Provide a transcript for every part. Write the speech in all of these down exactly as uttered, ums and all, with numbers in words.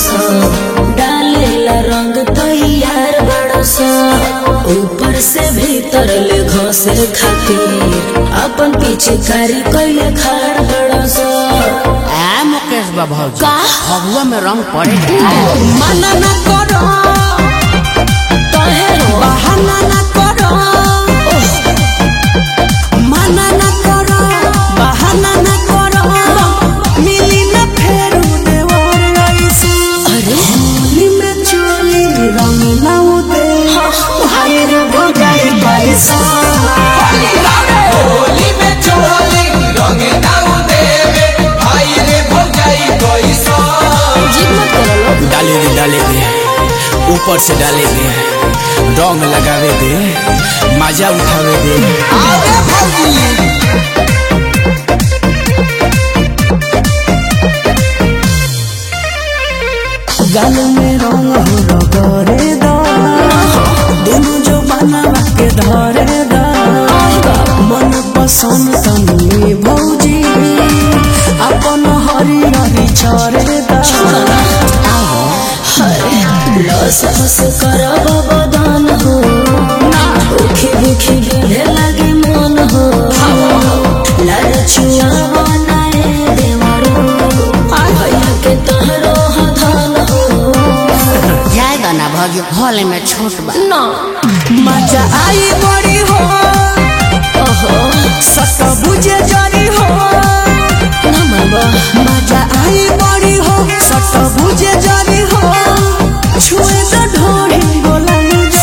सा डालेला रंग तैयार बड़ा सा ऊपर से भीतर ले घसे खातिर अपन पीछे कारी कैले खाड़ बड़ा सा। आ मुकेश बाबू का हवा में रंग पड़े मना ना करो कहे हो बहाना ना करो मना ना करो बहाना ना करो मिली ना फेर देवर ऐसे। अरे होली में चोली रंग ना उदे भाई रे भगाई पैसा होली में चोली रंग ना उदे भाई रे भगाई पैसा। जिद मत करो लोग डाले दे डाले दे ऊपर से डाले दे रंग लगावे दे मजा उठावे दे। आगे भौजी गाल में रंग हो रगरे दा दोनों जो बनावा के धरे दा मन पसंद तनी भौजी अपन हरी हरी चरे दा। लस फस करब बदन हो उखी दुखी बढ़े लगे मन हो लड़चुआ बनाए देवरो भैया के तहरो हधन हो। जाएगा ना भागी होली में छोट बा ना मजा आई बड़ी हो ओहो सत बुझे जरी हो ना मामा मजा आई बड़ी हो सत बुझे जरी हो छुए तो ढोरी बोला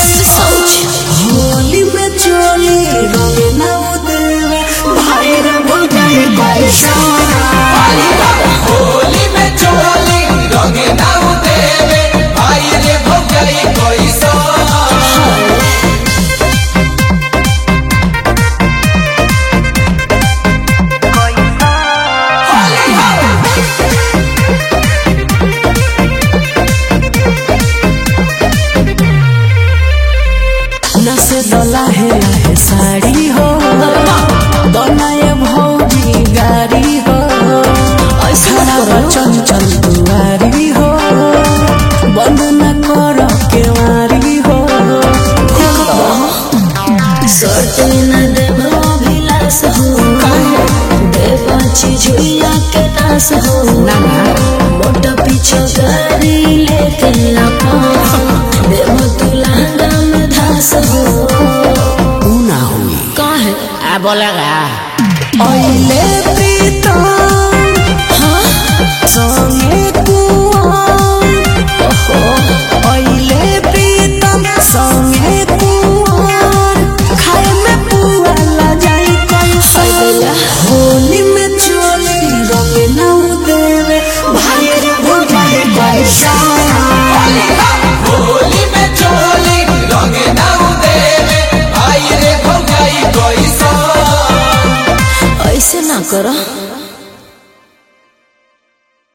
होली में चोली रंग ना उदेवे भाई रे भगाई पैसा। होली में चोली रंग ना उदे भाई रे भगाई पैसा। नसे दला है लाहे साड़ी हो बनाए भौजी गाड़ी हो ऐसा चंचल दुआरी हो बंद न कर केवारी हो सटे न देव अभिलाष हो देव झुइया के नाश हो मोटा पीछे गाड़ी लेके अपा देव तू लहंगा में धास हो ना हुई काहे आ बोलेगा ओइले प्रीतम हाँ संगे कुआं ओहो ओइले प्रीतम संगे कुआं खाए में पुआ ला जाई कैसा होली में चोली रंग ना उदेवे भाई रे भगाई पैसा। होली में चोली रंग ना उदे भाई रे भगाई पैसा। ऐसे ना करो।